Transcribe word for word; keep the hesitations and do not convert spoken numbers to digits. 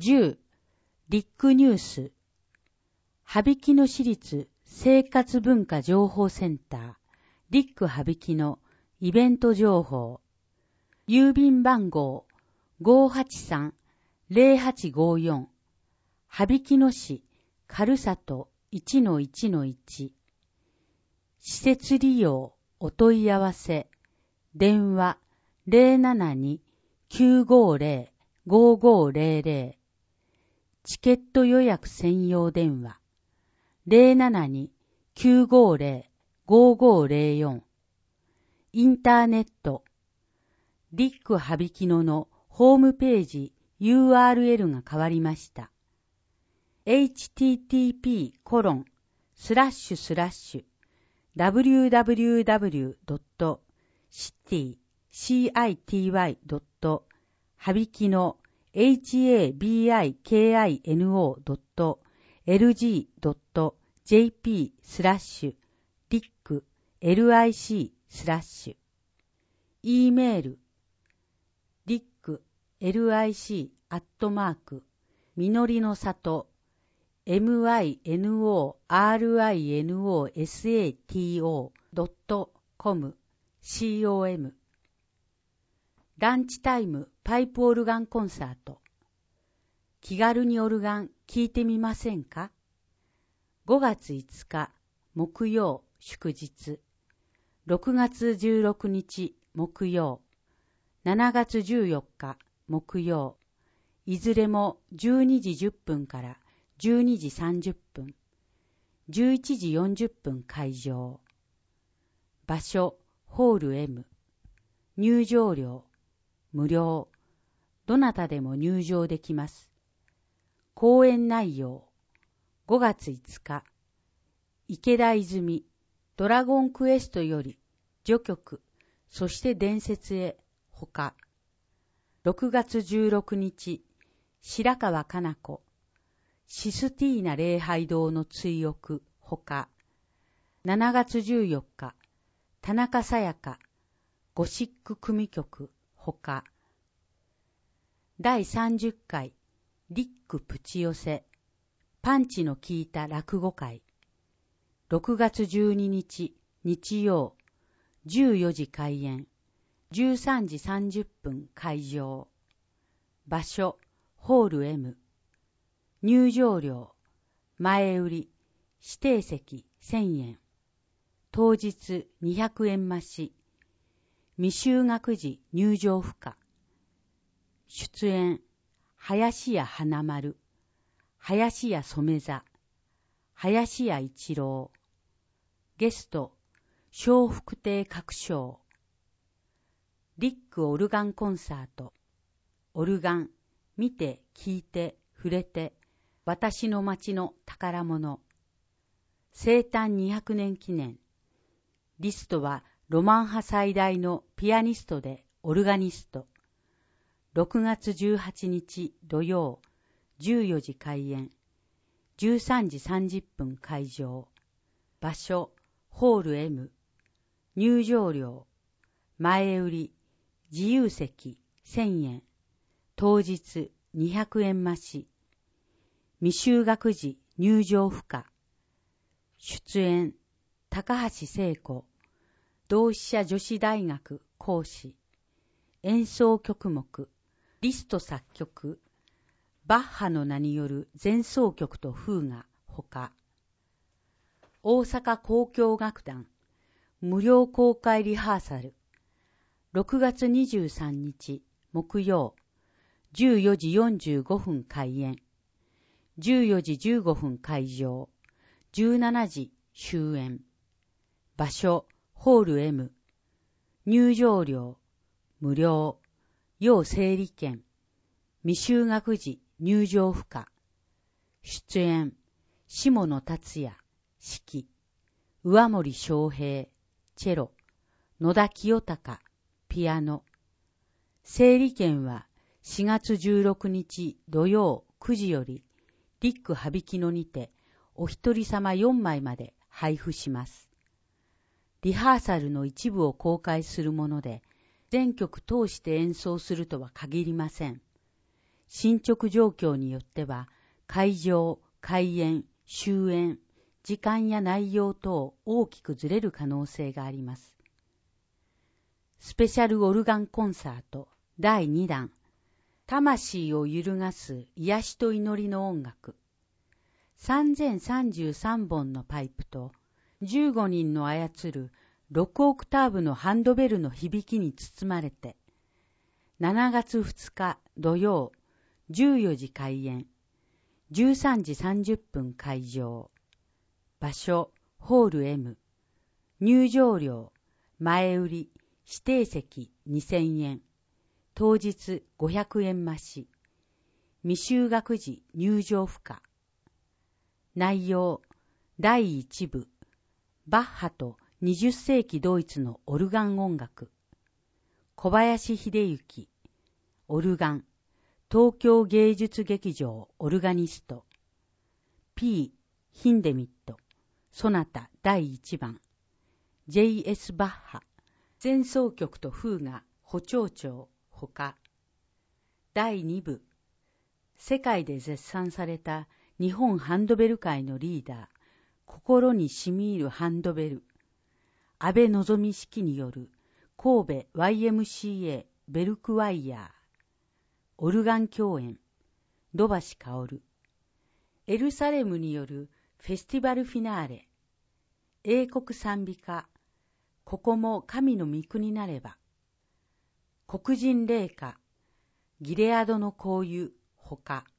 じゅう、リックニュース。羽曳野市立生活文化情報センター、リック羽曳野イベント情報。郵便番号 ごーはちさんーぜろはちごーよん、羽曳野市軽里 いちのいちのいち。施設利用お問い合わせ。電話 ゼロななにーきゅうごーぜろごーごーぜろぜろ。チケット予約専用電話 ゼロななにーきゅうごーぜろごーごーぜろよん。インターネットリック羽曳野のホームページ ユーアールエル が変わりました。エイチティーティーピーコロンスラッシュスラッシュダブリューダブリューダブリュードットシティシーアイティーワイドット羽曳野 エイチエービーアイケーアイエヌオードットエルジードットジェーピースラッシュリック エルアイシースラッシュ。 E メールリック エルアイシー アットマークみのりの里 ミノリノサト ドットコム コム ランチタイムパイプオルガンコンサート。気軽にオルガン聴いてみませんか？ごがついつか木曜祝日、ろくがつじゅうろくにち木曜、しちがつじゅうよっか木曜、いずれもじゅうにじじゅっぷんからじゅうにじさんじゅっぷん、じゅういちじよんじゅっぷん会場。場所、ホール M。入場料、無料。どなたでも入場できます。講演内容、ごがついつか、池田泉、ドラゴンクエストより、序曲、そして伝説へ、ほか。ろくがつじゅうろくにち、白川かな子、システィーナ礼拝堂の追憶、ほか。しちがつじゅうよっか、田中さやか、ゴシック組曲、ほか。だいさんじゅっかい、リックプチ寄せ、パンチの効いた落語会。ろくがつじゅうににち、日曜、じゅうよじ開演、じゅうさんじさんじゅっぷん会場。場所、ホール M。入場料、前売り、指定席せんえん。当日にひゃくえん増し。未就学時入場不可。出演、林家花丸、林家染座、林家一郎。ゲスト、笑福亭鶴章。リックオルガンコンサート。オルガン、見て、聞いて、触れて、私の町の宝物。生誕にひゃくねん記念。リストはロマン派最大のピアニストでオルガニスト。ろくがつじゅうはちにち土曜、じゅうよじ開演、じゅうさんじさんじゅっぷん会場。場所、ホール M。入場料、前売り、自由席せんえん。当日にひゃくえん増し。未就学時入場不可。出演、高橋聖子、同志社女子大学講師。演奏曲目、リスト作曲、バッハの名による前奏曲と風雅ほか。大阪交響楽団、無料公開リハーサル。ろくがつにじゅうさんにち木曜、じゅうよじよんじゅうごふん開演、じゅうよじじゅうごふん会場、じゅうしちじ終演。場所、ホール M。入場料、無料。要整理券。未就学時入場不可。出演、下野達也、指揮。上森章平、チェロ。野田清隆、ピアノ。整理券はしがつじゅうろくにち土曜くじより、リック羽曳野にてお一人様よんまいまで配布します。リハーサルの一部を公開するもので、全曲通して演奏するとは限りません。 進捗状況によっては、会場、開演、終演、時間や内容等大きくずれる可能性があります。スペシャルオルガンコンサートだいにだん、魂を揺るがす癒しと祈りの音楽。さんぜんさんじゅうさんぼんのパイプとじゅうごにんの操るろくオクターブのハンドベルの響きに包まれて、しちがつふつか土曜、じゅうよじ開演、じゅうさんじさんじゅっぷん会場。場所、ホール エム。入場料、前売り、指定席にせんえん。当日ごひゃくえん増し。未就学時入場不可。内容、だいいち部、バッハとにじゅっせいきドイツのオルガン音楽。小林秀幸、オルガン、東京芸術劇場オルガニスト。P. ヒンデミット、ソナタだいいちばん。ジェイエス バッハ、前奏曲とフーガ、補聴長、ほか。だいに部、世界で絶賛された日本ハンドベル界のリーダー、心にしみ入るハンドベル、安倍のぞみ式による神戸 ワイエムシーエー ベルクワイヤー、オルガン共演、土橋薫、エルサレムによるフェスティバルフィナーレ、英国賛美歌、ここも神の御国なれば、黒人霊歌、ギレアドの香油、ほか。